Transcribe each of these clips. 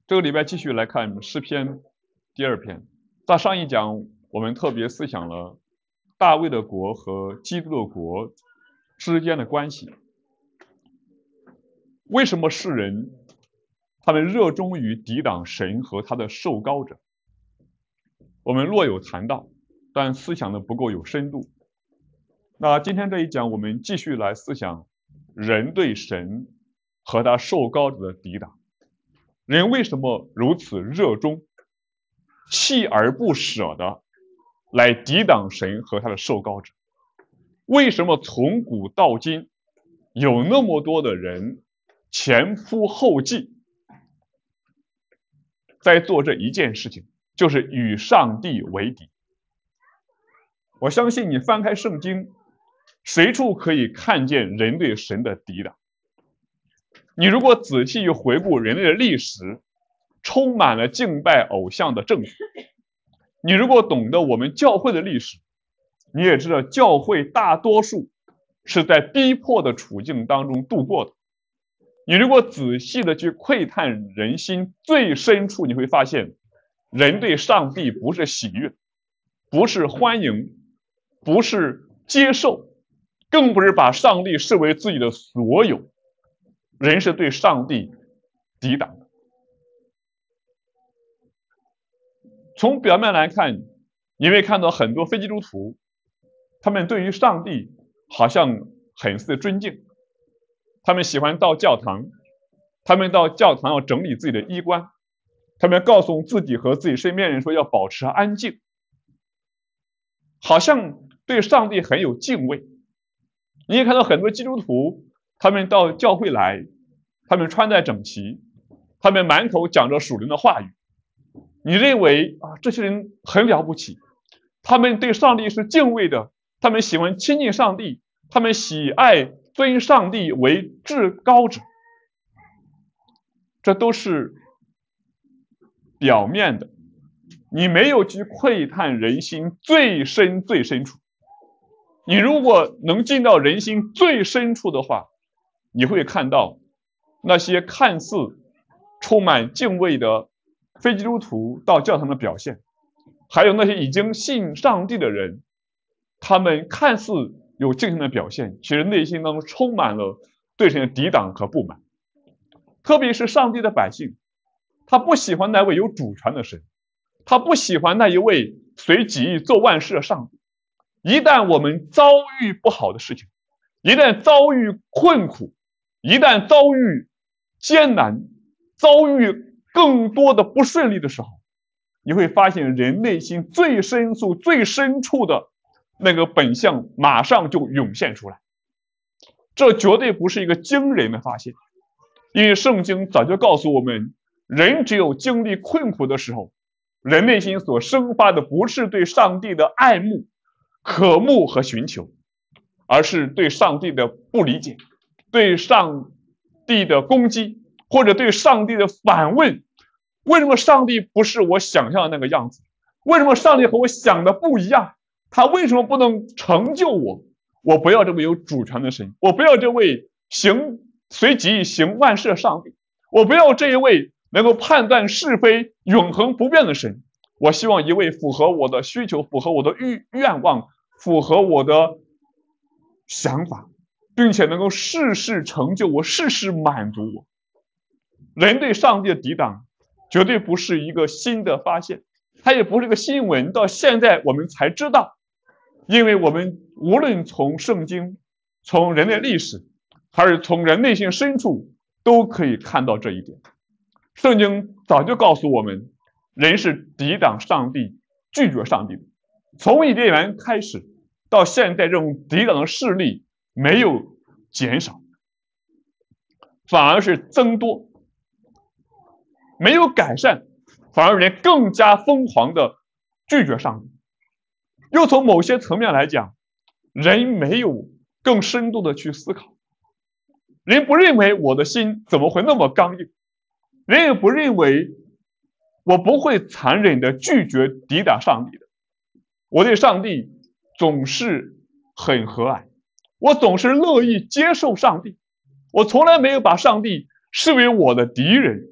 这个礼拜继续来看诗篇第2篇。在上一讲，我们特别思想了大卫的国和基督的国之间的关系。为什么世人他们热衷于抵挡神和他的受膏者？我们若有谈到，但思想的不够有深度。那今天这一讲，我们继续来思想人对神和他受膏者的抵挡。人为什么如此热衷、锲而不舍的来抵挡神和他的受膏者？为什么从古到今有那么多的人前仆后继在做这一件事情，就是与上帝为敌？我相信你翻开圣经，随处可以看见人对神的抵挡。你如果仔细回顾人类的历史，充满了敬拜偶像的证据。你如果懂得我们教会的历史，你也知道教会大多数是在逼迫的处境当中度过的。你如果仔细的去窥探人心最深处，你会发现人对上帝不是喜悦，不是欢迎，不是接受，更不是把上帝视为自己的所有。人是对上帝抵挡的。从表面来看，你会看到很多非基督徒，他们对于上帝好像很是尊敬，他们喜欢到教堂，他们到教堂要整理自己的衣冠，他们告诉自己和自己身边人说要保持安静，好像对上帝很有敬畏。你也看到很多基督徒，他们到教会来，他们穿戴整齐，他们满口讲着属灵的话语。你认为这些人很了不起，他们对上帝是敬畏的，他们喜欢亲近上帝，他们喜爱尊上帝为至高者。这都是表面的，你没有去窥探人心最深最深处。你如果能进到人心最深处的话，你会看到那些看似充满敬畏的非基督徒到教堂的表现，还有那些已经信上帝的人，他们看似有敬虔的表现，其实内心当中充满了对神的抵挡和不满。特别是上帝的百姓，他不喜欢那位有主权的神，他不喜欢那一位随己意做万事的上帝。一旦我们遭遇不好的事情，一旦遭遇困苦，一旦遭遇艰难，遭遇更多的不顺利的时候，你会发现人内心最深处最深处的那个本相马上就涌现出来。这绝对不是一个惊人的发现，因为圣经早就告诉我们，人只有经历困苦的时候，人内心所生发的不是对上帝的爱慕、渴慕和寻求，而是对上帝的不理解，对上帝的攻击，或者对上帝的反问。为什么上帝不是我想象的那个样子？为什么上帝和我想的不一样？他为什么不能成就我？我不要这位有主权的神，我不要这位随己意行万事的上帝，我不要这一位能够判断是非、永恒不变的神。我希望一位符合我的需求、符合我的愿望、符合我的想法，并且能够事事成就我、事事满足我。人对上帝的抵挡绝对不是一个新的发现，它也不是个新闻，到现在我们才知道。因为我们无论从圣经、从人类历史，还是从人内心深处，都可以看到这一点。圣经早就告诉我们，人是抵挡上帝、拒绝上帝的。从伊甸园开始到现在，这种抵挡的势力没有减少，反而是增多，没有改善，反而人更加疯狂的拒绝上帝。又从某些层面来讲，人没有更深度的去思考，人不认为我的心怎么会那么刚硬，人也不认为我不会残忍的拒绝抵挡上帝的。我对上帝总是很和蔼，我总是乐意接受上帝，我从来没有把上帝视为我的敌人，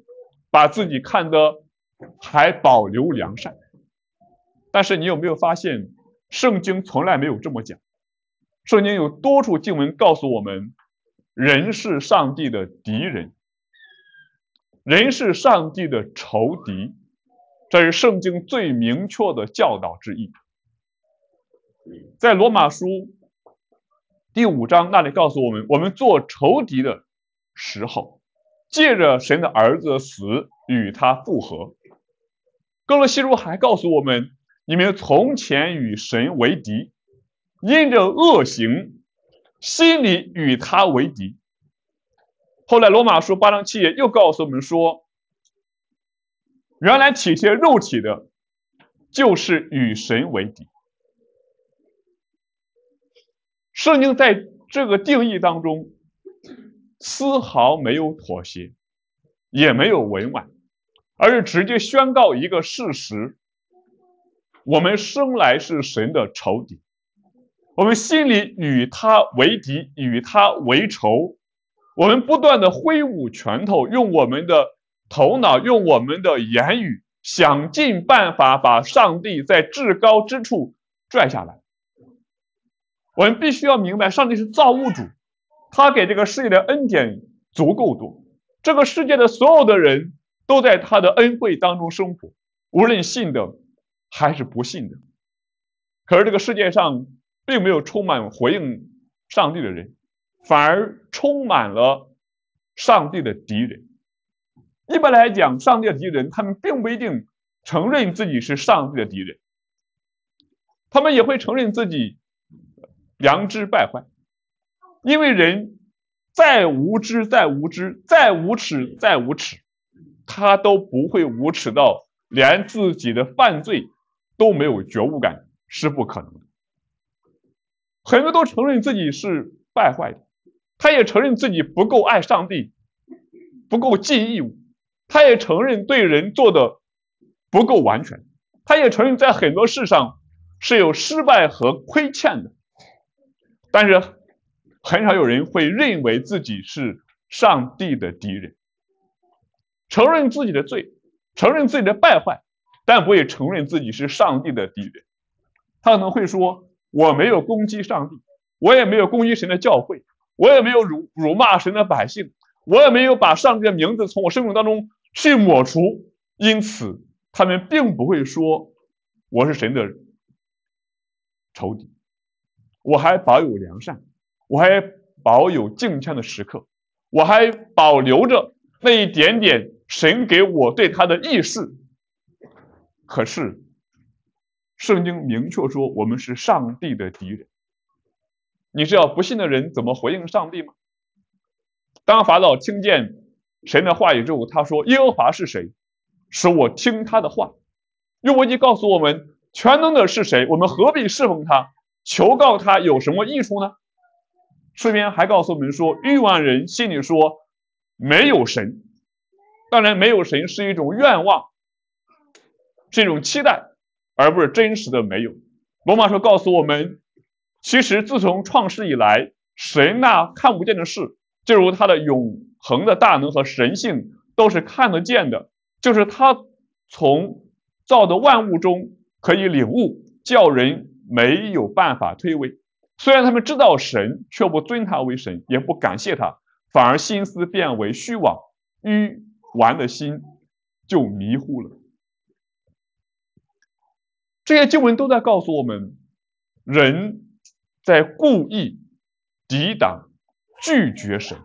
把自己看得还保留良善。但是你有没有发现，圣经从来没有这么讲？圣经有多处经文告诉我们，人是上帝的敌人，人是上帝的仇敌，这是圣经最明确的教导之一。在罗马书第5章那里告诉我们，我们做仇敌的时候，借着神的儿子的死与他复合。哥罗西书还告诉我们，你们从前与神为敌，因着恶行，心里与他为敌。后来罗马书8章7节又告诉我们说，原来体贴肉体的，就是与神为敌。圣经在这个定义当中，丝毫没有妥协，也没有委婉，而是直接宣告一个事实：我们生来是神的仇敌，我们心里与他为敌，与他为仇。我们不断的挥舞拳头，用我们的头脑，用我们的言语，想尽办法把上帝在至高之处拽下来。我们必须要明白，上帝是造物主，他给这个世界的恩典足够多，这个世界的所有的人都在他的恩惠当中生活，无论信的还是不信的。可是这个世界上并没有充满回应上帝的人，反而充满了上帝的敌人。一般来讲，上帝的敌人他们并不一定承认自己是上帝的敌人，他们也会承认自己良知败坏，因为人再无知再无知，再无耻再无耻，他都不会无耻到连自己的犯罪都没有觉悟感，是不可能的。很多都承认自己是败坏的，他也承认自己不够爱上帝，不够尽义务，他也承认对人做的不够完全，他也承认在很多事上是有失败和亏欠的。但是很少有人会认为自己是上帝的敌人，承认自己的罪，承认自己的败坏，但不会承认自己是上帝的敌人。他可能会说，我没有攻击上帝，我也没有攻击神的教会，我也没有辱骂神的百姓，我也没有把上帝的名字从我生命当中去抹除，因此他们并不会说我是神的仇敌。我还保有良善，我还保有敬虔的时刻，我还保留着那一点点神给我对他的意识。可是圣经明确说我们是上帝的敌人。你知道不信的人怎么回应上帝吗？当法老听见神的话语之后，他说，耶和华是谁，使我听他的话。约伯记告诉我们，全能的是谁，我们何必侍奉他，求告他有什么益处呢？诗篇还告诉我们说，亿万人心里说没有神。当然没有神是一种愿望，是一种期待，而不是真实的没有。罗马书告诉我们，其实自从创世以来，神那看不见的事，就如他的永恒的大能和神性都是看得见的，就是他从造的万物中可以领悟，叫人没有办法推诿。虽然他们知道神，却不尊他为神，也不感谢他，反而心思变为虚妄，愚顽的心就迷糊了。这些经文都在告诉我们，人在故意抵挡拒绝神，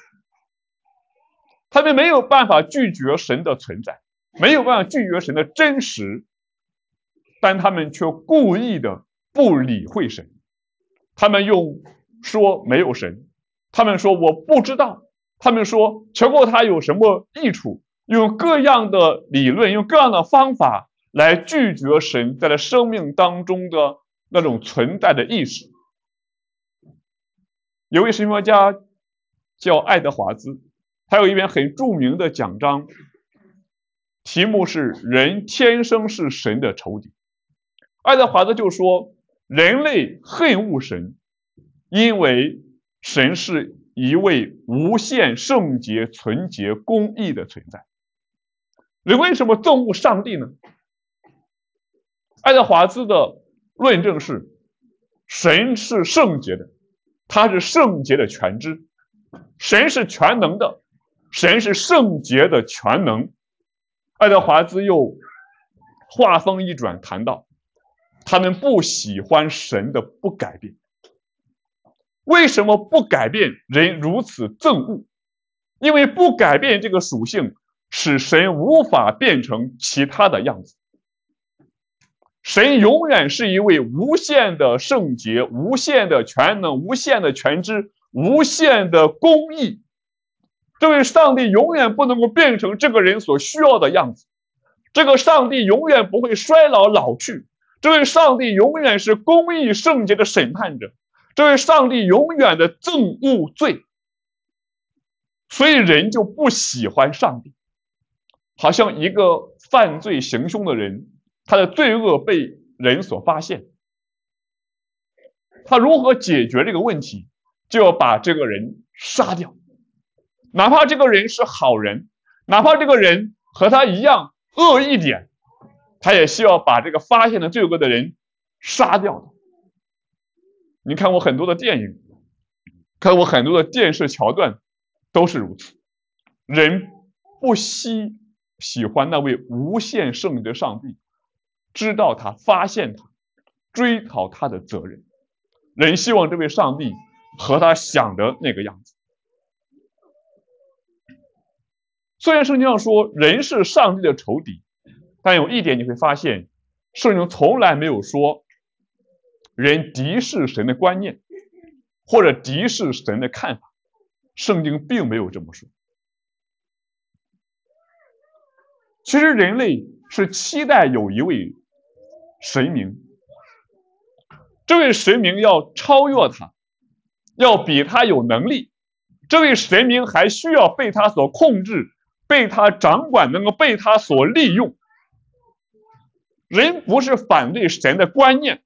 他们没有办法拒绝神的存在，没有办法拒绝神的真实，但他们却故意的不理会神。他们用说没有神，他们说我不知道，他们说求过他有什么益处，用各样的理论，用各样的方法来拒绝神在他生命当中的那种存在的意识。有位神学家叫爱德华兹，他有一篇很著名的讲章，题目是人天生是神的仇敌。爱德华兹就说，人类恨恶神，因为神是一位无限圣洁、纯洁、公义的存在。 人为什么憎恶上帝呢？爱德华兹的论证是，神是圣洁的，他是圣洁的全知，神是全能的，神是圣洁的全能。爱德华兹又话锋一转谈到，他们不喜欢神的不改变。为什么不改变人如此憎恶？因为不改变这个属性，使神无法变成其他的样子。神永远是一位无限的圣洁、无限的全能、无限的全知、无限的公义。这位上帝永远不能够变成这个人所需要的样子。这个上帝永远不会衰老老去。这位上帝永远是公义圣洁的审判者。这位上帝永远的憎恶罪。所以人就不喜欢上帝。好像一个犯罪行凶的人，他的罪恶被人所发现，他如何解决这个问题？就要把这个人杀掉。哪怕这个人是好人，哪怕这个人和他一样恶一点，他也需要把这个发现的罪恶的人杀掉。你看过很多的电影，看过很多的电视桥段，都是如此。人不喜欢那位无限圣的上帝，知道他，发现他，追讨他的责任。人希望这位上帝和他想的那个样子。虽然圣经上说人是上帝的仇敌，但有一点你会发现，圣经从来没有说人敌视神的观念，或者敌视神的看法。圣经并没有这么说。其实人类是期待有一位神明，这位神明要超越他，要比他有能力。这位神明还需要被他所控制，被他掌管，能够被他所利用。人不是反对神的观念，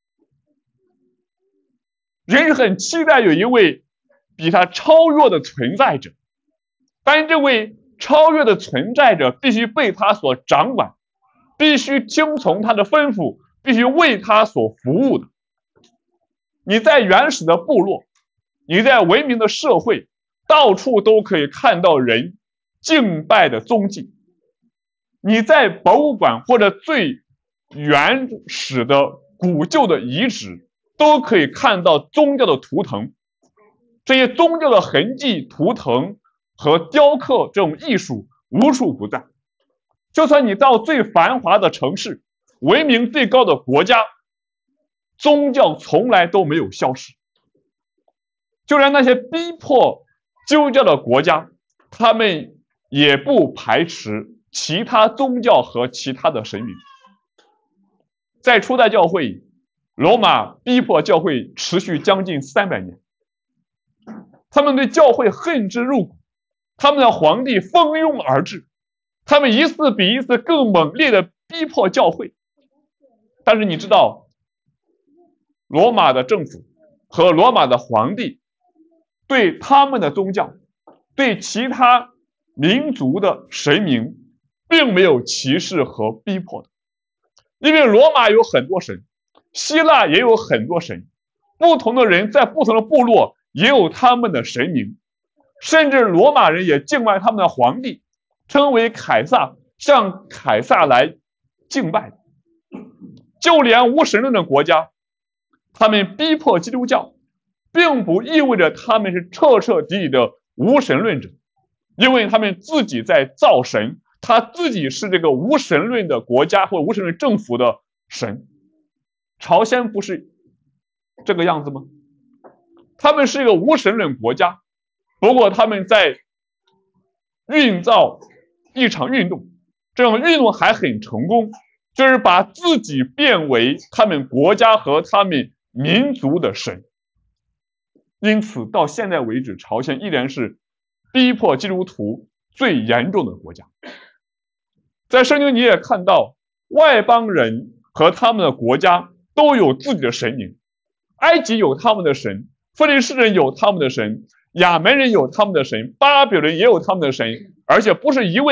人是很期待有一位比他超越的存在者，但这位超越的存在者必须被他所掌管，必须听从他的吩咐，必须为他所服务的。你在原始的部落，你在文明的社会，到处都可以看到人敬拜的踪迹。你在博物馆或者最原始的古旧的遗址，都可以看到宗教的图腾。这些宗教的痕迹、图腾和雕刻这种艺术无处不在。就算你到最繁华的城市，文明最高的国家，宗教从来都没有消失。就连那些逼迫基督教的国家，他们也不排斥其他宗教和其他的神明。在初代教会，罗马逼迫教会持续将近300年，他们对教会恨之入骨，他们的皇帝蜂拥而至，他们一次比一次更猛烈的逼迫教会。但是你知道，罗马的政府和罗马的皇帝对他们的宗教，对其他民族的神明并没有歧视和逼迫的。因为罗马有很多神，希腊也有很多神，不同的人在不同的部落也有他们的神明，甚至罗马人也敬拜他们的皇帝，称为凯撒，向凯撒来敬拜。就连无神论的国家，他们逼迫基督教，并不意味着他们是彻彻底底的无神论者，因为他们自己在造神，他自己是这个无神论的国家或无神论政府的神。朝鲜不是这个样子吗？他们是一个无神论国家，不过他们在运造一场运动，这种运动还很成功，就是把自己变为他们国家和他们民族的神。因此到现在为止，朝鲜依然是逼迫基督徒最严重的国家。在圣经你也看到，外邦人和他们的国家都有自己的神明。埃及有他们的神，非利士人有他们的神，亚门人有他们的神，巴比伦也有他们的神，而且不是一位，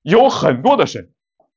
有很多的神。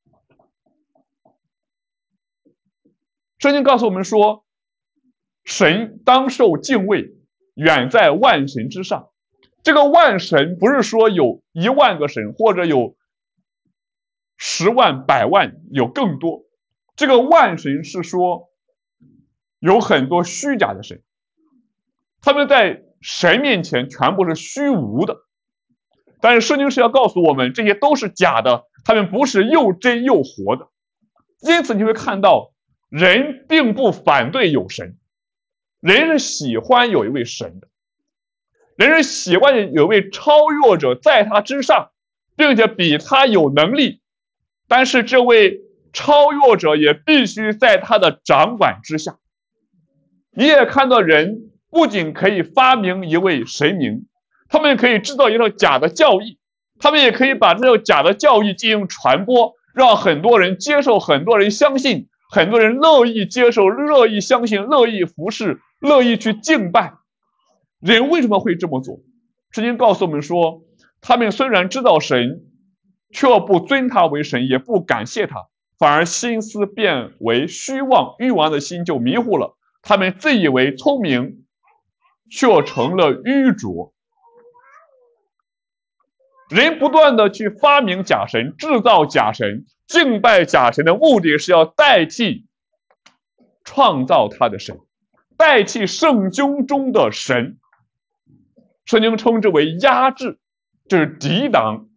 圣经告诉我们说，神当受敬畏，远在万神之上。这个万神不是说有10000个神，或者有10万、100万，有更多。这个万神是说有很多虚假的神，他们在神面前全部是虚无的。但是圣经是要告诉我们，这些都是假的，他们不是又真又活的。因此你会看到，人并不反对有神，人是喜欢有一位神的，人是喜欢有一位超越者在他之上，并且比他有能力，但是这位超越者也必须在他的掌管之下。你也看到人不仅可以发明一位神明，他们可以制造一套假的教义，他们也可以把这套假的教义进行传播，让很多人接受，很多人相信，很多人乐意接受，乐意相信，乐意服侍，乐意去敬拜。人为什么会这么做？圣经告诉我们说，他们虽然知道神，却不尊他为神，也不感谢他，反而心思变为虚妄，欲望的心就迷糊了。他们自以为聪明，却成了愚拙。人不断的去发明假神，制造假神，敬拜假神的目的是要代替创造他的神，代替圣经中的神。圣经称之为压制，就是抵挡、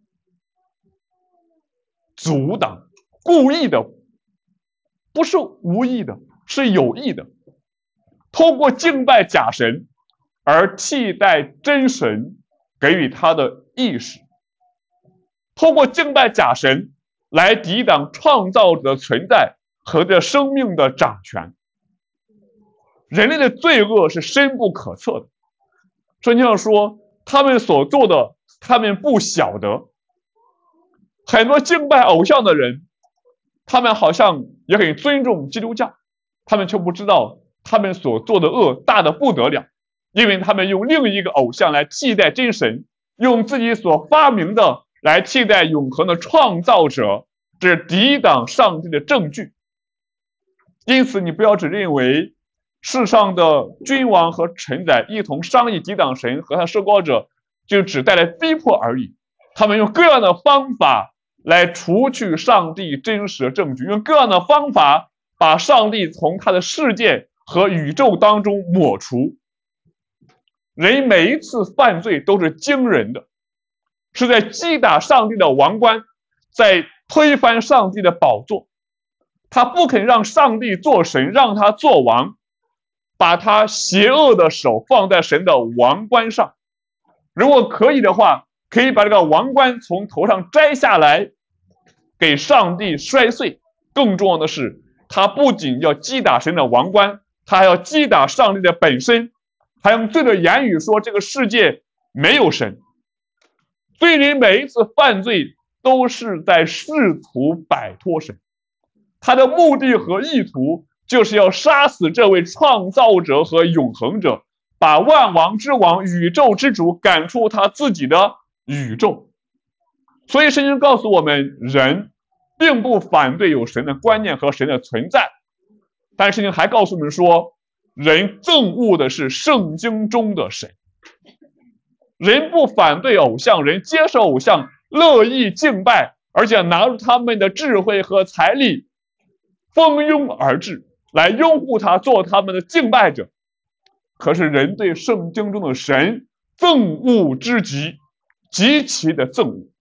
阻挡，故意的，不是无意的，是有意的。通过敬拜假神而替代真神给予他的意识，通过敬拜假神来抵挡创造者的存在和对生命的掌权。人类的罪恶是深不可测的，圣经上说他们所做的他们不晓得。很多敬拜偶像的人，他们好像也很尊重基督教，他们却不知道他们所做的恶大得不得了，因为他们用另一个偶像来替代真神，用自己所发明的来替代永恒的创造者，这是抵挡上帝的证据。因此你不要只认为世上的君王和臣宰一同商议抵挡神和他受膏者，就只带来逼迫而已。他们用各样的方法来除去上帝真实的证据，用各样的方法把上帝从他的世界和宇宙当中抹除。人每一次犯罪都是惊人的，是在击打上帝的王冠，在推翻上帝的宝座。他不肯让上帝做神，让他做王，把他邪恶的手放在神的王冠上。如果可以的话，可以把这个王冠从头上摘下来，给上帝摔碎。更重要的是，他不仅要击打神的王冠，他还要击打上帝的本身，还用罪的言语说这个世界没有神。罪人每一次犯罪都是在试图摆脱神，他的目的和意图就是要杀死这位创造者和永恒者，把万王之王、宇宙之主赶出他自己的宇宙。所以圣经告诉我们，人并不反对有神的观念和神的存在，但是圣经还告诉我们说，人憎恶的是圣经中的神。人不反对偶像，人接受偶像，乐意敬拜，而且拿出他们的智慧和财力，蜂拥而至，来拥护他，做他们的敬拜者。可是人对圣经中的神憎恶之极，极其的憎恶。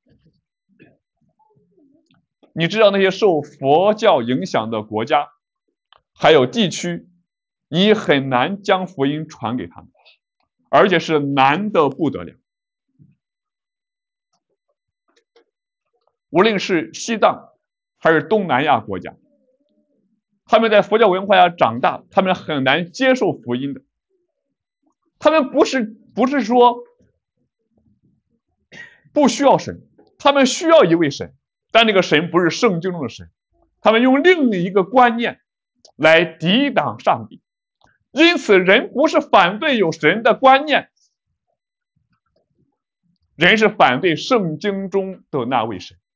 你知道那些受佛教影响的国家还有地区，你很难将福音传给他们，而且是难得不得了。无论是西藏还是东南亚国家，他们在佛教文化下长大，他们很难接受福音的。他们不是说不需要神，他们需要一位神，但那个神不是圣经中的神，他们用另一个观念来抵挡上帝。因此人不是反对有神的观念，人是反对圣经中的那位神。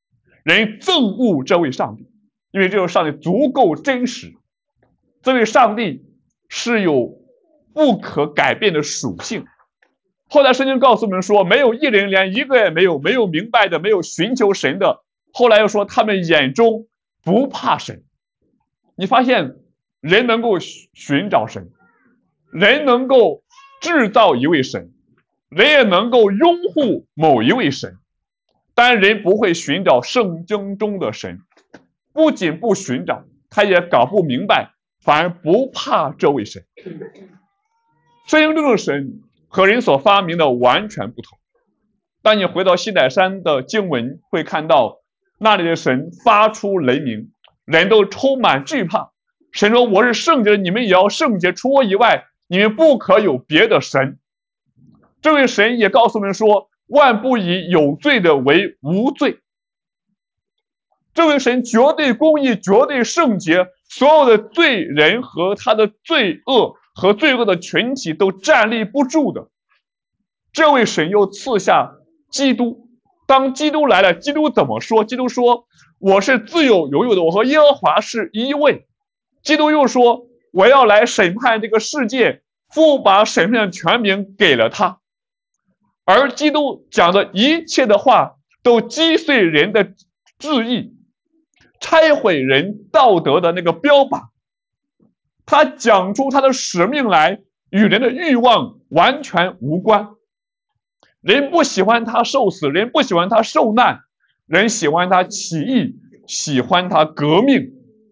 人憎恶这位上帝，因为这位上帝足够真实，这位上帝是有不可改变的属性。后来圣经告诉我们说，没有一人，连一个也没有，没有明白的，没有寻求神的。后来又说他们眼中不怕神。你发现人能够寻找神，人能够制造一位神，人也能够拥护某一位神，但人不会寻找圣经中的神，不仅不寻找，他也搞不明白，反而不怕这位神。圣经中的神和人所发明的完全不同。当你回到西乃山的经文，会看到那里的神发出雷鸣，人都充满惧怕。神说：“我是圣洁的，你们也要圣洁，除我以外，你们不可有别的神。”这位神也告诉我们说：“万不以有罪的为无罪。”这位神绝对公义，绝对圣洁，所有的罪人和他的罪恶和罪恶的群体都站立不住的。这位神又赐下基督，当基督来了，基督怎么说？基督说：“我是自有永有的，我和耶和华是一位。”基督又说：“我要来审判这个世界，父把审判的权柄给了他。”而基督讲的一切的话，都击碎人的志意，拆毁人道德的那个标榜。他讲出他的使命来，与人的欲望完全无关。人不喜欢他受死，人不喜欢他受难，人喜欢他起义，喜欢他革命。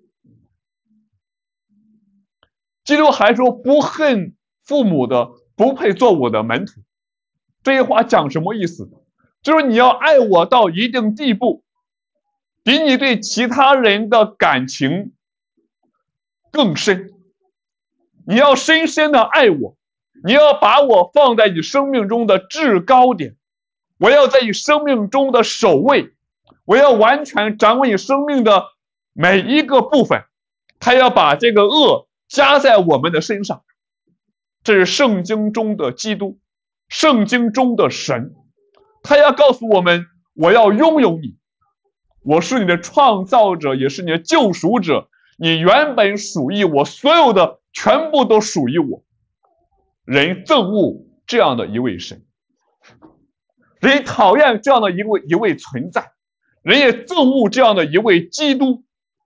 基督还说：“不恨父母的，不配做我的门徒。”这些话讲什么意思？就是你要爱我到一定地步，比你对其他人的感情更深。你要深深的爱我，你要把我放在你生命中的制高点，我要在你生命中的首位，我要完全掌握你生命的每一个部分。他要把这个恶加在我们的身上。这是圣经中的基督，圣经中的神。他要告诉我们，我要拥有你，我是你的创造者，也是你的救赎者，你原本属于我，所有的全部都属于我。人憎恶这样的一位神，人讨厌这样的一位存在，人也憎恶这样的一位基督。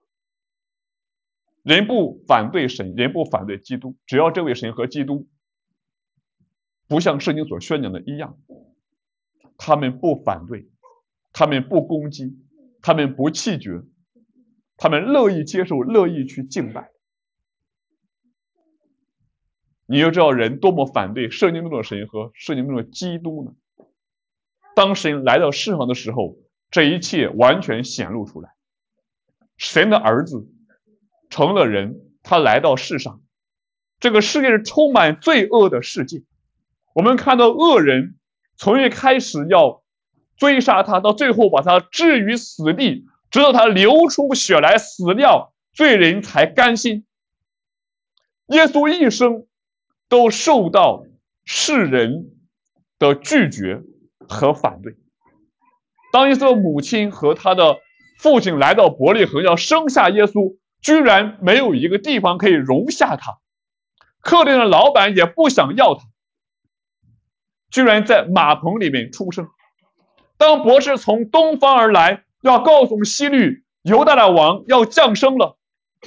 人不反对神，人不反对基督，只要这位神和基督不像圣经所宣讲的一样，他们不反对，他们不攻击，他们不弃绝，他们乐意接受，乐意去敬拜。你就知道人多么反对圣经中的神和圣经中的基督呢？当神来到世上的时候，这一切完全显露出来。神的儿子成了人，他来到世上，这个世界是充满罪恶的世界。我们看到恶人从一开始要追杀他，到最后把他置于死地，直到他流出血来死掉，罪人才甘心。耶稣一生都受到世人的拒绝和反对。当耶稣的母亲和他的父亲来到伯利恒要生下耶稣，居然没有一个地方可以容下他，客店的老板也不想要他，居然在马棚里面出生。当博士从东方而来，要告诉希律犹大的王要降生了，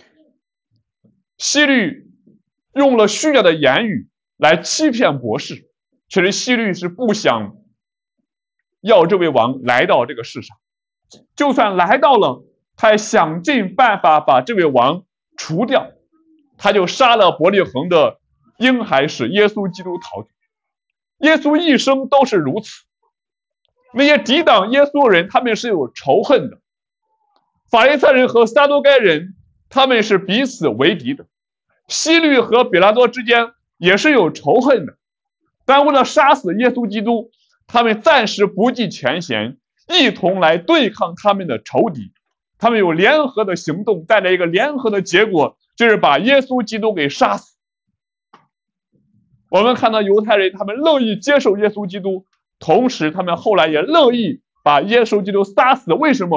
希律用了虚假的言语来欺骗博士，其实希律是不想要这位王来到这个世上，就算来到了，他也想尽办法把这位王除掉。他就杀了伯利恒的婴孩，使耶稣基督逃走。耶稣一生都是如此。那些抵挡耶稣的人，他们是有仇恨的。法利赛人和撒都该人，他们是彼此为敌的。希律和比拉多之间也是有仇恨的，但为了杀死耶稣基督，他们暂时不计前嫌，一同来对抗他们的仇敌。他们有联合的行动，带来一个联合的结果，就是把耶稣基督给杀死。我们看到犹太人，他们乐意接受耶稣基督，同时他们后来也乐意把耶稣基督杀死。为什么？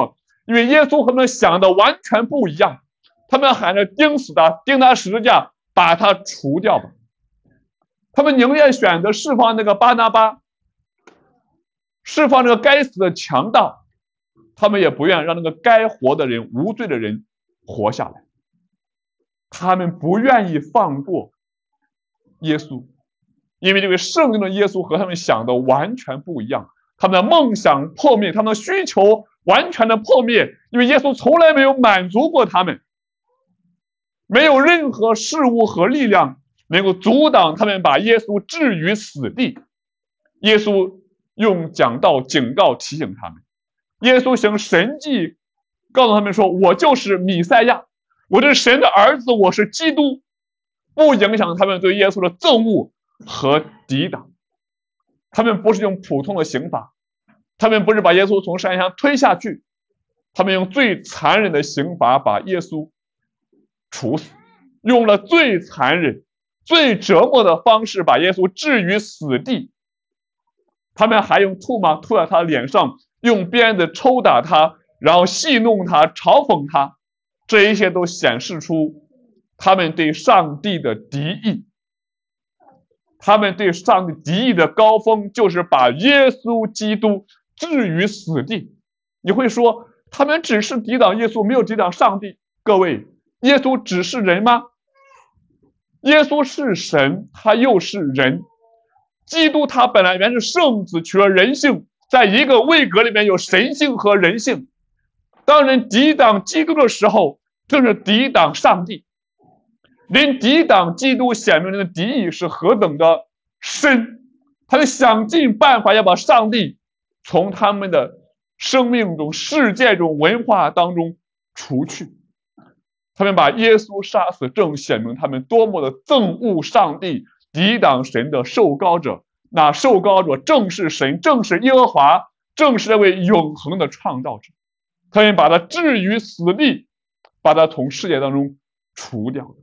因为耶稣和他们想的完全不一样，他们喊着钉死他，钉他十字架，把他除掉吧。他们宁愿选择释放那个巴拿巴，释放这个该死的强盗，他们也不愿让那个该活的人、无罪的人活下来。他们不愿意放过耶稣，因为这位圣经的耶稣和他们想的完全不一样，他们的梦想破灭，他们的需求完全的破灭，因为耶稣从来没有满足过他们，没有任何事物和力量能够阻挡他们把耶稣置于死地。耶稣用讲道警告提醒他们，耶稣行神迹告诉他们说，我就是弥赛亚，我是神的儿子，我是基督，不影响他们对耶稣的憎恶和抵挡。他们不是用普通的刑罚，他们不是把耶稣从山上推下去，他们用最残忍的刑罚把耶稣处死，用了最残忍、最折磨的方式把耶稣置于死地。他们还用唾沫吐在他脸上，用鞭子抽打他，然后戏弄他、嘲讽他，这一切都显示出他们对上帝的敌意。他们对上帝敌意的高峰就是把耶稣基督置于死地。你会说他们只是抵挡耶稣，没有抵挡上帝。各位，耶稣只是人吗？耶稣是神，他又是人。基督他本来原是圣子，取了人性，在一个位格里面有神性和人性。当人抵挡基督的时候，正是抵挡上帝。人抵挡基督，显明人的敌意是何等的深，他们想尽办法要把上帝从他们的生命中、世界中、文化当中除去。他们把耶稣杀死，正显明他们多么的憎恶上帝，抵挡神的受膏者。那受膏者正是神，正是耶和华，正是那位永恒的创造者。他们把他置于死地，把他从世界当中除掉。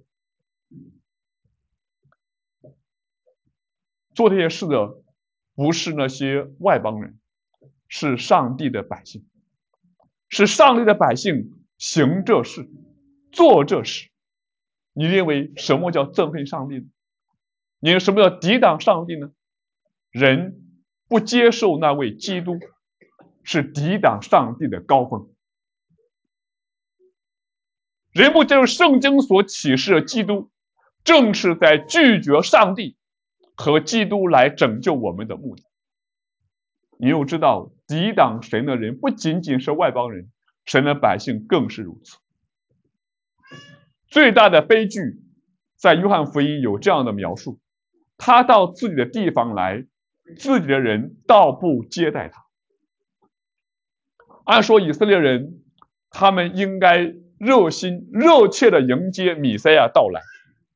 做这些事的不是那些外邦人，是上帝的百姓，是上帝的百姓行这事，做这事。你认为什么叫憎恨上帝呢？你什么叫抵挡上帝呢？人不接受那位基督，是抵挡上帝的高峰。人不接受圣经所启示的基督，正是在拒绝上帝和基督来拯救我们的目的。你又知道，抵挡神的人不仅仅是外邦人，神的百姓更是如此。最大的悲剧，在约翰福音有这样的描述：他到自己的地方来，自己的人倒不接待他。按说以色列人，他们应该热心热切的迎接弥赛亚到来。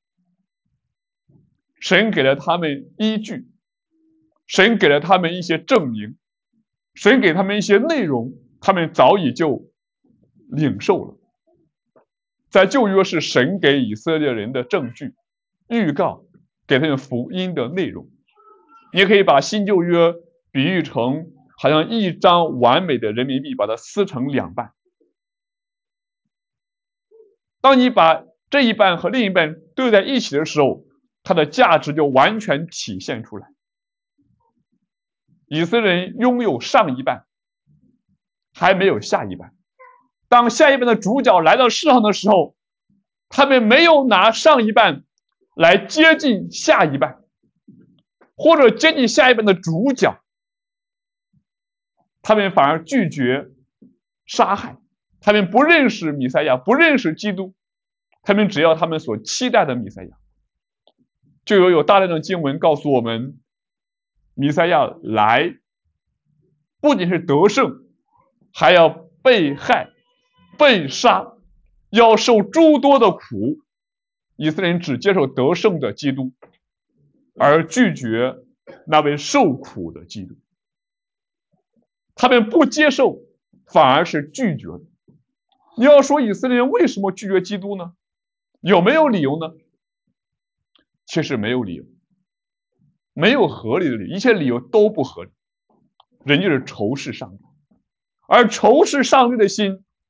神给了他们依据，神给了他们一些证明，神给他们一些内容，他们早已就领受了。在旧约是神给以色列人的证据、预告，给他们福音的内容。你可以把新旧约比喻成好像一张完美的人民币，把它撕成两半。当你把这一半和另一半对在一起的时候，它的价值就完全体现出来。以色列人拥有上一半，还没有下一半。当下一半的主角来到世上的时候，他们没有拿上一半来接近下一半，或者接近下一半的主角，他们反而拒绝杀害，他们不认识弥赛亚，不认识基督，他们只要他们所期待的弥赛亚。就有大量的经文告诉我们，弥赛亚来不仅是得胜，还要被害、被杀，要受诸多的苦。以色列人只接受得胜的基督，而拒绝那位受苦的基督。他们不接受，反而是拒绝的。你要说以色列人为什么拒绝基督呢？有没有理由呢？其实没有理由，没有合理的理由，一切理由都不合理。人就是仇视上帝，而仇视上帝的心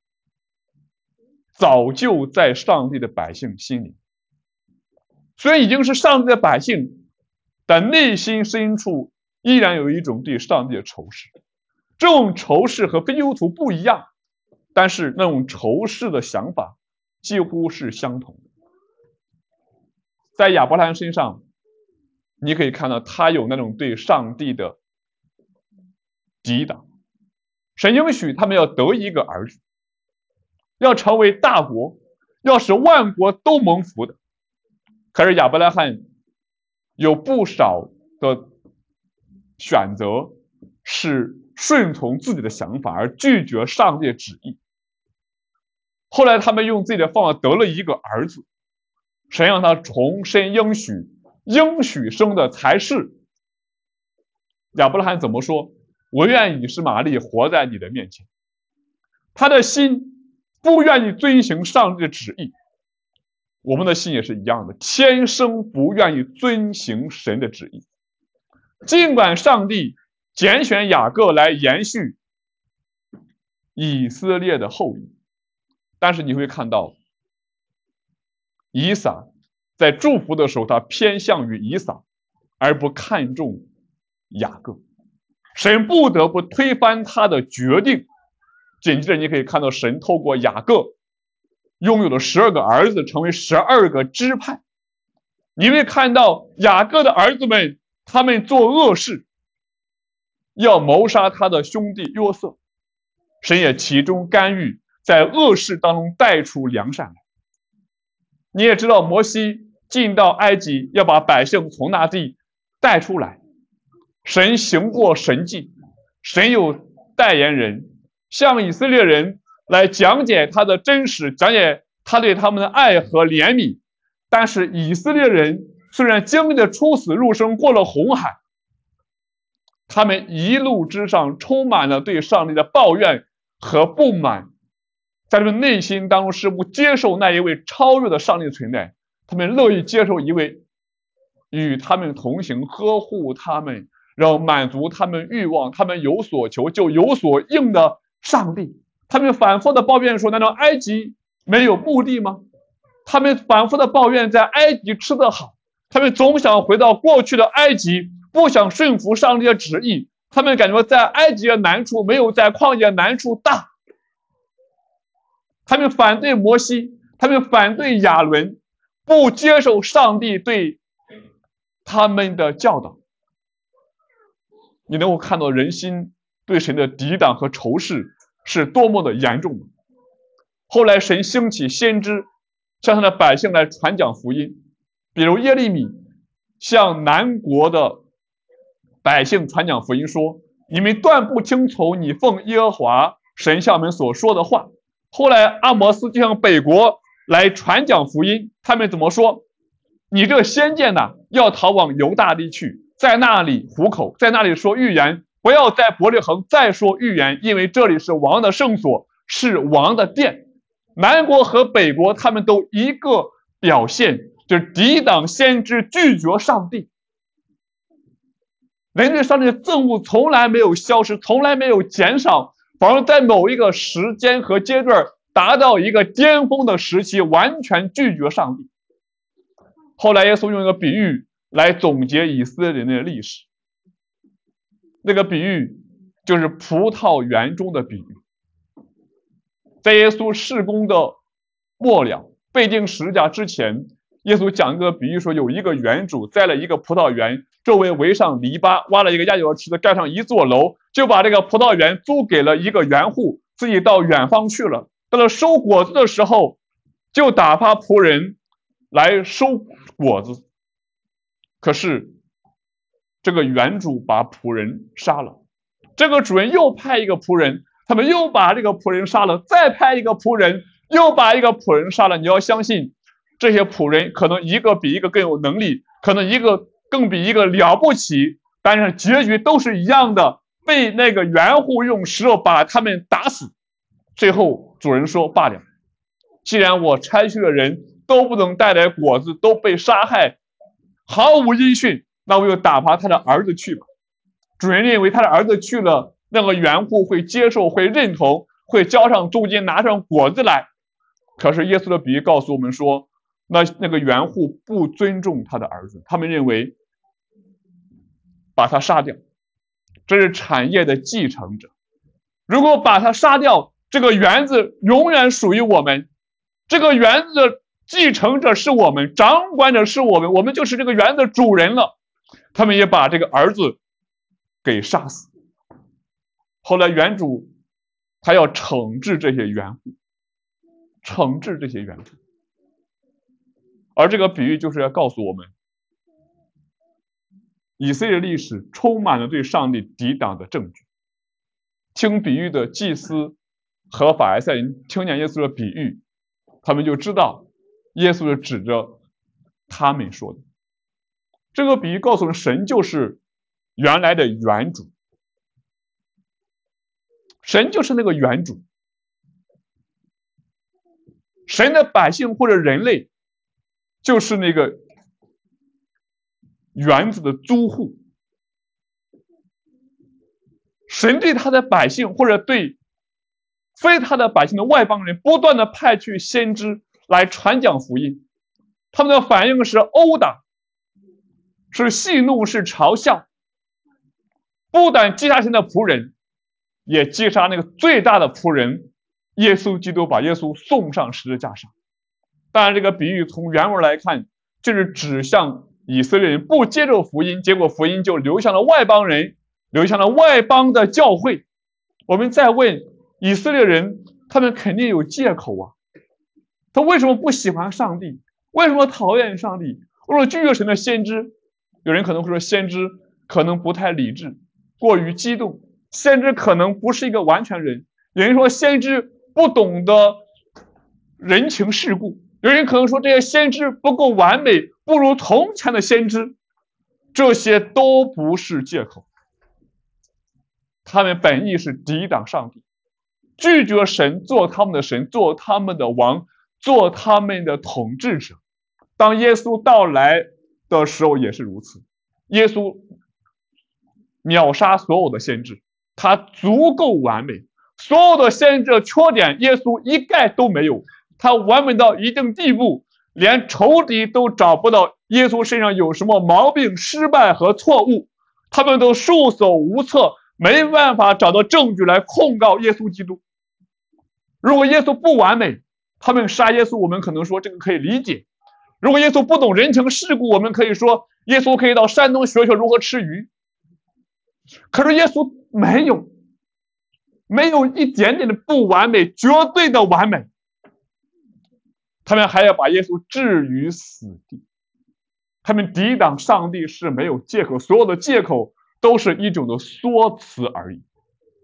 早就在上帝的百姓心里。虽然已经是上帝的百姓，但内心深处依然有一种对上帝的仇视。这种仇视和非基督徒不一样，但是那种仇视的想法几乎是相同的。在亚伯拉罕身上，你可以看到他有那种对上帝的抵挡。神应许他们要得一个儿子，要成为大国，要使万国都蒙福的。可是亚伯拉罕有不少的选择是顺从自己的想法，而拒绝上帝的旨意。后来他们用自己的方法得了一个儿子，神让他重申应许，应许生的才是。亚伯拉罕怎么说？我愿以实玛利活在你的面前。他的心不愿意遵行上帝的旨意。我们的心也是一样的，天生不愿意遵行神的旨意。尽管上帝拣选雅各来延续以色列的后裔，但是你会看到以撒在祝福的时候，他偏向于以撒，而不看重雅各。神不得不推翻他的决定。紧接着你可以看到神透过雅各拥有了12个儿子，成为12个支派。你会看到雅各的儿子们，他们做恶事，要谋杀他的兄弟约瑟，神也其中干预，在恶事当中带出良善来。你也知道摩西进到埃及，要把百姓从那地带出来，神行过神迹，神有代言人向以色列人来讲解他的真实，讲解他对他们的爱和怜悯。但是以色列人虽然经历了出死入生，过了红海，他们一路之上充满了对上帝的抱怨和不满，在他们内心当中是不接受那一位超越的上帝的存在，他们乐意接受一位与他们同行，呵护他们，然后满足他们欲望，他们有所求就有所应的上帝。他们反复的抱怨说，难道埃及没有目的吗？他们反复的抱怨在埃及吃得好，他们总想回到过去的埃及，不想顺服上帝的旨意。他们感觉在埃及的难处没有在旷野难处大。他们反对摩西，他们反对亚伦，不接受上帝对他们的教导。你能够看到人心对神的抵挡和仇视是多么的严重。后来神兴起先知，向他的百姓来传讲福音，比如耶利米向南国的百姓传讲福音说，你们断不听从你奉耶和华神向们所说的话。后来阿摩斯就向北国来传讲福音，他们怎么说？你这先见呐，要逃往犹大地去，在那里糊口，在那里说预言，不要在伯利恒再说预言，因为这里是王的圣所，是王的殿。南国和北国他们都一个表现，就是抵挡先知，拒绝上帝。人对上帝的憎恶从来没有消失，从来没有减少，反而在某一个时间和阶段达到一个巅峰的时期，完全拒绝上帝。后来耶稣用一个比喻来总结以色列人的历史，那个比喻就是葡萄园中的比喻。在耶稣事工的末了，被钉十字架之前，耶稣讲一个比喻说，有一个园主栽了一个葡萄园，周围围上篱笆，挖了一个压脚池子，盖上一座楼，就把这个葡萄园租给了一个园户，自己到远方去了。到了收果子的时候，就打发仆人来收果子。可是这个园主把仆人杀了，这个主人又派一个仆人，他们又把这个仆人杀了，再派一个仆人，又把一个仆人杀了。你要相信，这些仆人可能一个比一个更有能力，可能一个更比一个了不起，但是结局都是一样的，被那个园户用石头把他们打死。最后主人说，罢了，既然我差去的人都不能带来果子，都被杀害，毫无音讯，那我就打发他的儿子去吧。主人认为他的儿子去了，那个园户会接受，会认同，会交上租金，拿上果子来。 可是耶稣的比喻告诉我们说，那个园户不尊重他的儿子，他们认为把他杀掉，这是产业的继承者。如果把他杀掉，这个园子永远属于我们，这个园子的继承者是我们，掌管者是我们，我们就是这个园子的主人了。他们也把这个儿子给杀死。后来园主他要惩治这些园户，惩治这些园户。而这个比喻就是要告诉我们，以色列历史充满了对上帝抵挡的证据。听比喻的祭司和法利赛人听见耶稣的比喻，他们就知道耶稣是指着他们说的。这个比喻告诉我们，神就是原来的原主，神就是那个原主，神的百姓或者人类就是那个园子的租户。神对他的百姓或者对非他的百姓的外邦人不断的派去先知来传讲福音，他们的反应是殴打，是戏弄，是嘲笑，不但击杀神的仆人，也击杀那个最大的仆人耶稣基督，把耶稣送上十字架上。当然这个比喻从原文来看，就是指向以色列人不接受福音，结果福音就流向了外邦人，流向了外邦的教会。我们再问以色列人，他们肯定有借口啊，他为什么不喜欢上帝？为什么讨厌上帝？为什么拒绝神的先知？有人可能会说，先知可能不太理智，过于激动，先知可能不是一个完全人。有人说先知不懂得人情世故，有人可能说这些先知不够完美，不如从前的先知。这些都不是借口，他们本意是抵挡上帝，拒绝神做他们的神，做他们的王，做他们的统治者。当耶稣到来的时候也是如此，耶稣秒杀所有的先知，他足够完美，所有的先知的缺点耶稣一概都没有，他完美到一定地步，连仇敌都找不到耶稣身上有什么毛病、失败和错误，他们都束手无策，没办法找到证据来控告耶稣基督。如果耶稣不完美，他们杀耶稣，我们可能说这个可以理解。如果耶稣不懂人情世故，我们可以说耶稣可以到山东学学如何吃鱼。可是耶稣没有一点点的不完美，绝对的完美。他们还要把耶稣置于死地，他们抵挡上帝是没有借口，所有的借口都是一种的说辞而已。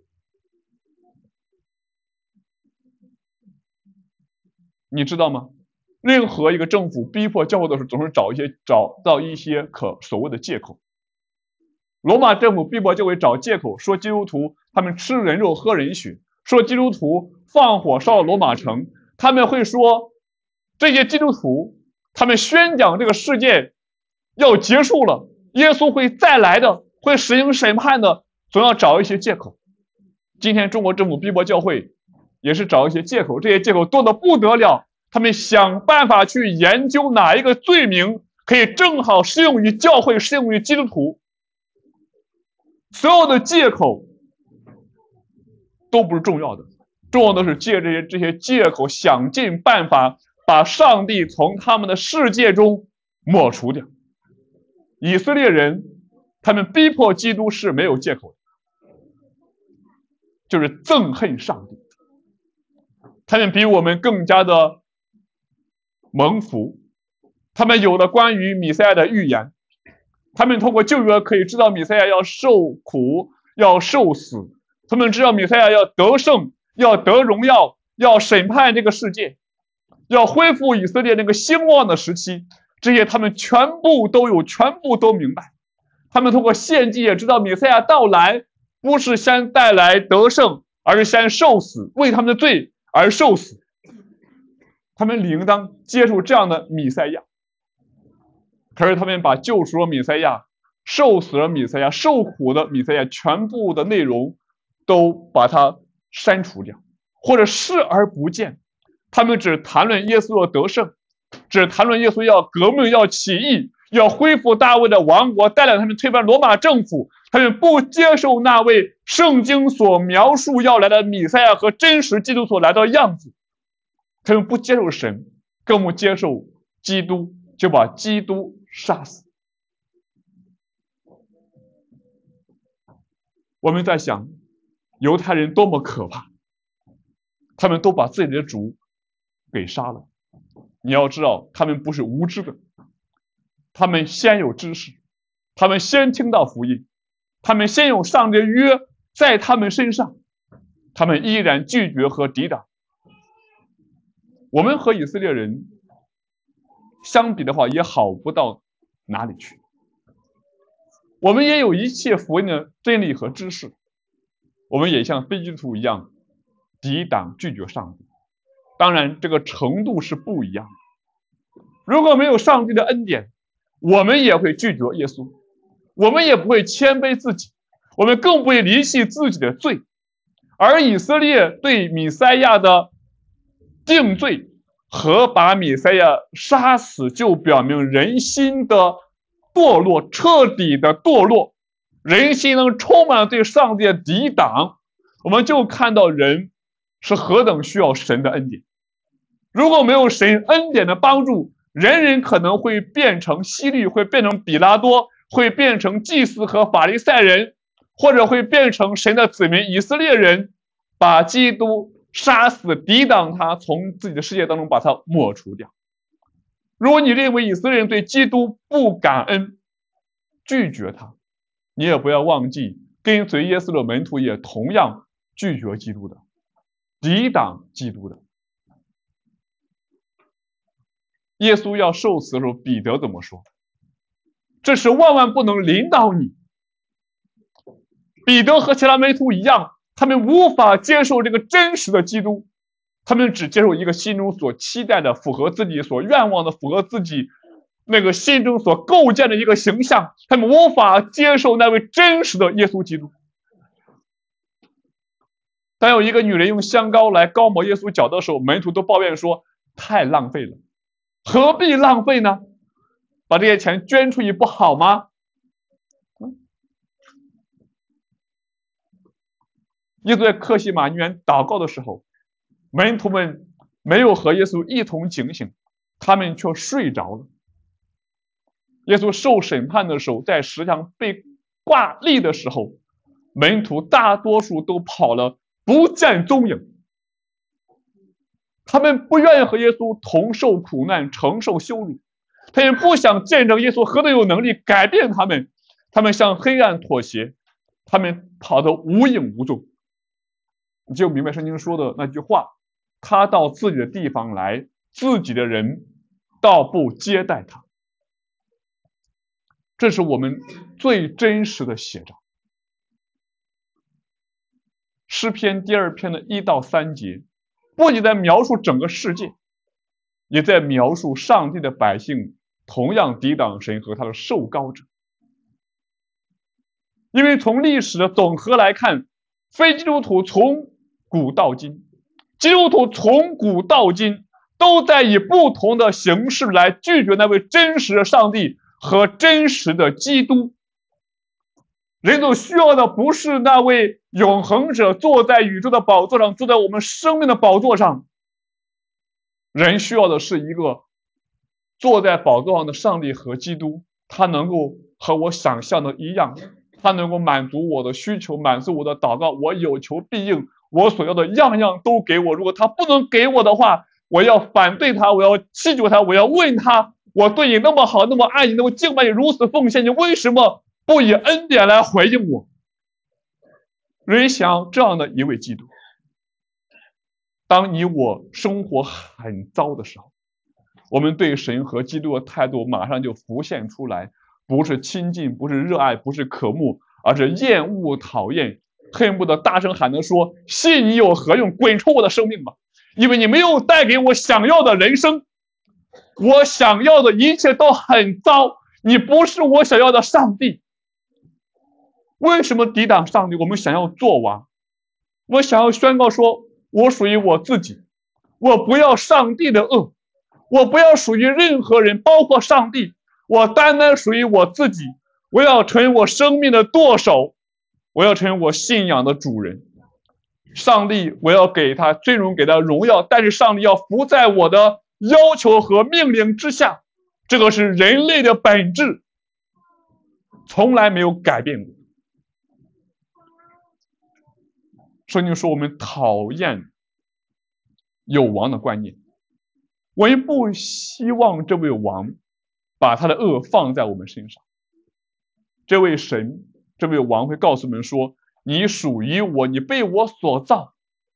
你知道吗？任何一个政府逼迫教会的时候，总是找到一些所谓的借口。罗马政府逼迫教会找借口，说基督徒他们吃人肉喝人血，说基督徒放火烧了罗马城。他们会说这些基督徒他们宣讲这个世界要结束了，耶稣会再来的，会实行审判的，总要找一些借口。今天中国政府逼迫教会也是找一些借口，这些借口多得不得了，他们想办法去研究哪一个罪名可以正好适用于教会，适用于基督徒。所有的借口都不是重要的，重要的是借这些借口，想尽办法把上帝从他们的世界中抹除掉。以色列人他们逼迫基督是没有借口的，就是憎恨上帝。他们比我们更加的蒙福，他们有了关于弥赛亚的预言，他们通过旧约可以知道弥赛亚要受苦，要受死，他们知道弥赛亚要得胜，要得荣耀，要审判这个世界，要恢复以色列那个兴旺的时期，这些他们全部都有，全部都明白。他们通过献祭也知道弥赛亚到来不是先带来得胜，而是先受死，为他们的罪而受死。他们理应当接受这样的弥赛亚。可是他们把救赎的弥赛亚、受死的弥赛亚、受苦的弥赛亚全部的内容都把它删除掉，或者视而不见， 他们只谈论耶稣的得胜，只谈论耶稣要革命、要起义、要恢复大卫的王国，带领他们推翻罗马政府。他们不接受那位圣经所描述要来的弥赛亚和真实基督所来的样子。他们不接受神，更不接受基督，就把基督杀死。我们在想，犹太人多么可怕，他们都把自己的主给杀了。你要知道，他们不是无知的，他们先有知识，他们先听到福音，他们先有上帝的约在他们身上，他们依然拒绝和抵挡。我们和以色列人相比的话，也好不到哪里去。我们也有一切福音的真理和知识，我们也像非基督徒一样抵挡拒绝上帝。当然，这个程度是不一样的。如果没有上帝的恩典，我们也会拒绝耶稣，我们也不会谦卑自己，我们更不会离弃自己的罪。而以色列对弥赛亚的定罪和把弥赛亚杀死，就表明人心的堕落，彻底的堕落，人心能充满了对上帝的抵挡。我们就看到人是何等需要神的恩典。如果没有神恩典的帮助，人人可能会变成希律，会变成比拉多，会变成祭司和法利赛人，或者会变成神的子民以色列人，把基督杀死，抵挡他，从自己的世界当中把他抹除掉。如果你认为以色列人对基督不感恩，拒绝他，你也不要忘记，跟随耶稣的门徒也同样拒绝基督的，抵挡基督的。耶稣要受死的时候，彼得怎么说？这是万万不能临到你。彼得和其他门徒一样，他们无法接受这个真实的基督，他们只接受一个心中所期待的、符合自己所愿望的、符合自己那个心中所构建的一个形象，他们无法接受那位真实的耶稣基督。当有一个女人用香膏来膏抹耶稣脚的时候，门徒都抱怨说太浪费了，何必浪费呢？把这些钱捐出去不好吗？耶稣在客西马尼园祷告的时候，门徒们没有和耶稣一同警醒，他们却睡着了。耶稣受审判的时候，在石墙被挂立的时候，门徒大多数都跑了，不见踪影。他们不愿意和耶稣同受苦难，承受羞辱，他们不想见证耶稣何等有能力改变他们，他们向黑暗妥协，他们跑得无影无踪。你就明白圣经说的那句话，他到自己的地方来，自己的人倒不接待他。这是我们最真实的写照。诗篇第2篇的1到3节，不仅在描述整个世界，也在描述上帝的百姓同样抵挡神和他的受膏者。因为从历史的总和来看，非基督徒从古到今，基督徒从古到今都在以不同的形式来拒绝那位真实的上帝和真实的基督。人所需要的不是那位永恒者坐在宇宙的宝座上，坐在我们生命的宝座上，人需要的是一个坐在宝座上的上帝和基督，他能够和我想象的一样，他能够满足我的需求，满足我的祷告，我有求必应，我所要的样样都给我。如果他不能给我的话，我要反对他，我要气绝他，我要问他，我对你那么好，那么爱你，那么敬拜你，如此奉献，你为什么不以恩典来回应我？人想这样的一位基督。当你我生活很糟的时候，我们对神和基督的态度马上就浮现出来，不是亲近，不是热爱，不是渴慕，而是厌恶、讨厌，恨不得大声喊着说：信你有何用？滚出我的生命吧！因为你没有带给我想要的人生，我想要的一切都很糟，你不是我想要的上帝。为什么抵挡上帝？我们想要做王，我想要宣告说，我属于我自己， 我不要上帝的恶，我不要属于任何人，包括上帝，我单单属于我自己。我要成为我生命的舵手，我要成为我信仰的主人。上帝，我要给他尊荣，给他荣耀，但是上帝要服在我的要求和命令之下，这个是人类的本质，从来没有改变过。圣经说我们讨厌有王的观念，我们不希望这位王把他的恶放在我们身上。这位神，这位王会告诉我们说，你属于我，你被我所造，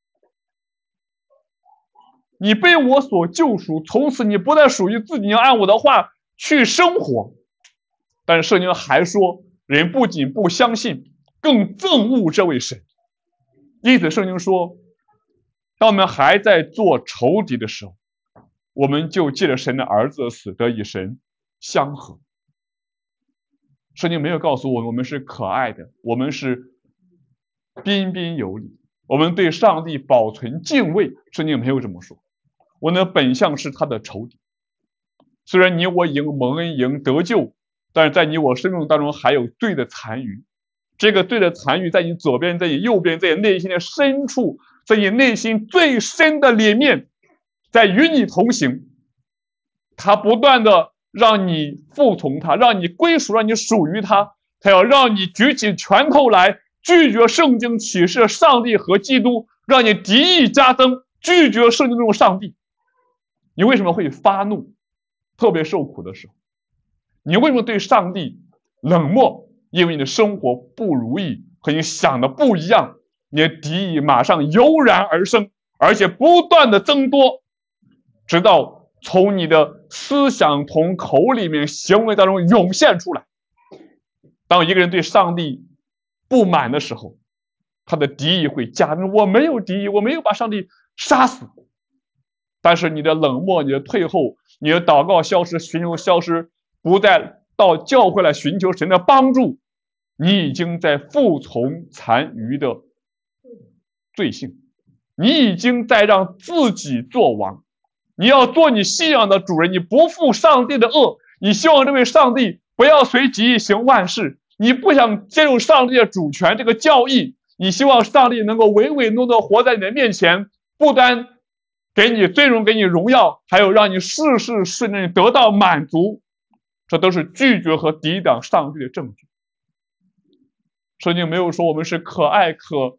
你被我所救赎，从此你不再属于自己，你要按我的话去生活。但是圣经还说，人不仅不相信，更憎恶这位神。因此圣经说，当我们还在做仇敌的时候，我们就借着神的儿子的死得与神相合。圣经没有告诉我们，我们是可爱的，我们是彬彬有礼，我们对上帝保存敬畏。圣经没有这么说。我们的本相是他的仇敌。虽然你我已经蒙恩，已经得救，但是在你我生命当中还有罪的残余。这个罪的残余在你左边，在你右边，在你内心的深处，在你内心最深的里面，在与你同行。他不断的让你服从他，让你归属，让你属于他。他要让你举起拳头来拒绝圣经启示上帝和基督，让你敌意加增，拒绝圣经中的上帝。你为什么会发怒？特别受苦的时候，你为什么对上帝冷漠？因为你的生活不如意，和你想的不一样，你的敌意马上油然而生，而且不断的增多，直到从你的思想从口里面行为当中涌现出来。当一个人对上帝不满的时候，他的敌意会加深。我没有敌意，我没有把上帝杀死，但是你的冷漠，你的退后，你的祷告消失，寻求消失，不再到教会来寻求神的帮助，你已经在服从残余的罪性，你已经在让自己做王。你要做你信仰的主人，你不负上帝的恶，你希望这位上帝不要随己意行万事，你不想接受上帝的主权这个教义，你希望上帝能够唯唯诺诺活在你的面前，不单给你尊荣，给你荣耀，还有让你事事顺利得到满足，这都是拒绝和抵挡上帝的证据。圣经没有说我们是可爱可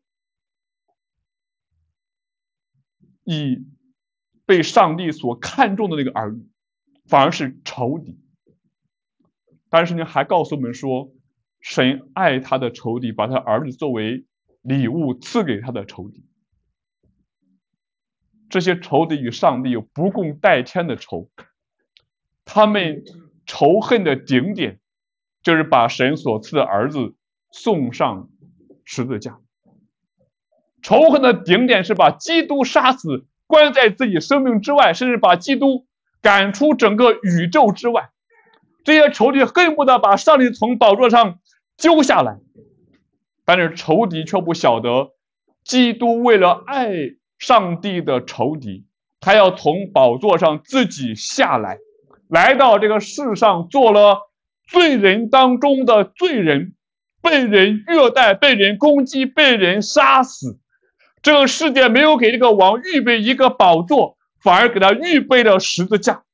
以被上帝所看重的那个儿女，反而是仇敌。但是圣经还告诉我们说，神爱他的仇敌，把他儿子作为礼物赐给他的仇敌。这些仇敌与上帝有不共戴天的仇，他们仇恨的顶点就是把神所赐的儿子送上十字架。仇恨的顶点是把基督杀死，关在自己生命之外，甚至把基督赶出整个宇宙之外。这些仇敌恨不得把上帝从宝座上揪下来，但是仇敌却不晓得，基督为了爱上帝的仇敌，他要从宝座上自己下来，来到这个世上，做了罪人当中的罪人，被人虐待，被人攻击，被人杀死。这个世界没有给这个王预备一个宝座，反而给他预备了十字架。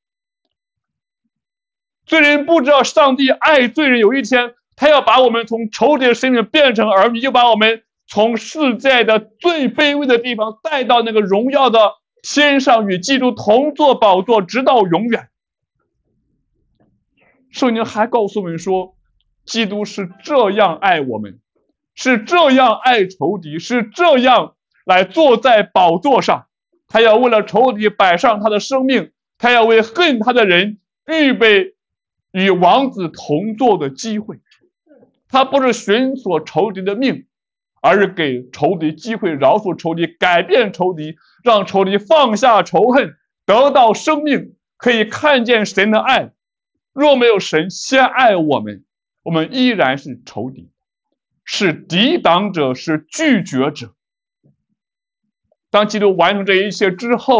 罪人不知道上帝爱罪人，有一天他要把我们从仇敌的身份变成儿女，就把我们从世界的最卑微的地方带到那个荣耀的天上，与基督同坐宝座，直到永远。圣经还告诉我们说，基督是这样爱我们，是这样爱仇敌，是这样来坐在宝座上。他要为了仇敌摆上他的生命，他要为恨他的人预备与王子同坐的机会。他不是寻索仇敌的命，而是给仇敌机会，饶恕仇敌，改变仇敌，让仇敌放下仇恨，得到生命，可以看见神的爱。若没有神先爱我们，我们依然是仇敌，是抵挡者，是拒绝者。当基督完成这一切之后，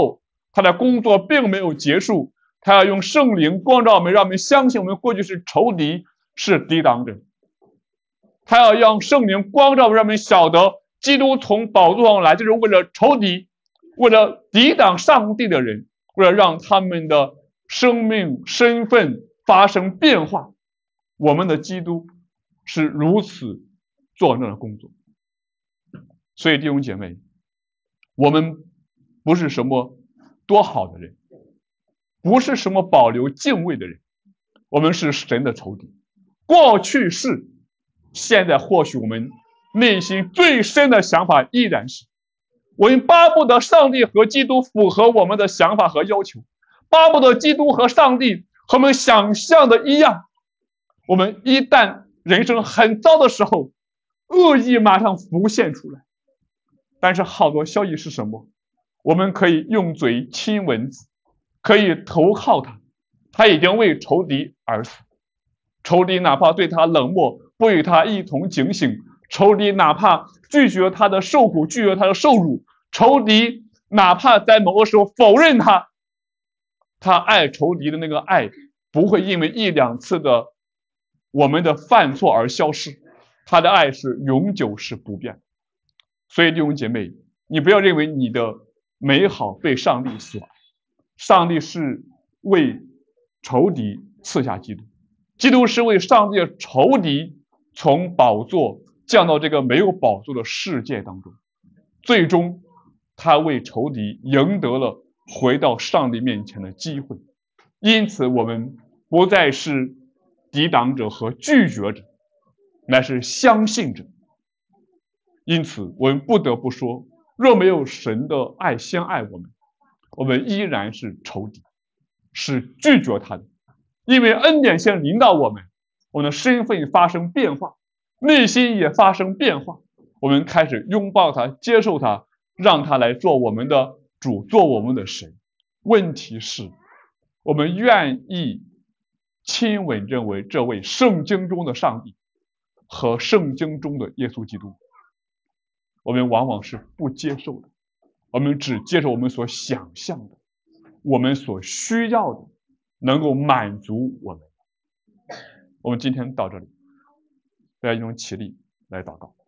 他的工作并没有结束，他要用圣灵光照我们，让我们相信我们过去是仇敌，是抵挡者。他要让圣灵光照，让我们晓得基督从宝座上来，就是为了仇敌，为了抵挡上帝的人，为了让他们的生命身份发生变化。我们的基督是如此做那样的工作。所以弟兄姐妹，我们不是什么多好的人，不是什么保留敬畏的人，我们是神的仇敌。过去是，现在或许我们内心最深的想法依然是，我们巴不得上帝和基督符合我们的想法和要求，巴不得基督和上帝和我们想象的一样。我们一旦人生很糟的时候，恶意马上浮现出来。但是好的消息是什么？我们可以用嘴亲蚊子，可以投靠他，他已经为仇敌而死。仇敌哪怕对他冷漠，不与他一同警醒，仇敌哪怕拒绝他的受苦，拒绝他的受辱，仇敌哪怕在某个时候否认他，他爱仇敌的那个爱不会因为一两次的我们的犯错而消失，他的爱是永久是不变。所以弟兄姐妹，你不要认为你的美好被上帝所爱，上帝是为仇敌赐下基督，基督是为上帝的仇敌从宝座降到这个没有宝座的世界当中，最终他为仇敌赢得了回到上帝面前的机会。因此我们不再是抵挡者和拒绝者，乃是相信者。因此我们不得不说，若没有神的爱先爱我们，我们依然是仇敌，是拒绝他的。因为恩典先临到我们，我们的身份发生变化，内心也发生变化，我们开始拥抱他，接受他，让他来做我们的主，做我们的神。问题是我们愿意亲吻认为这位圣经中的上帝和圣经中的耶稣基督，我们往往是不接受的，我们只接受我们所想象的，我们所需要的，能够满足我们。我们今天到这里，大家一同起立来祷告。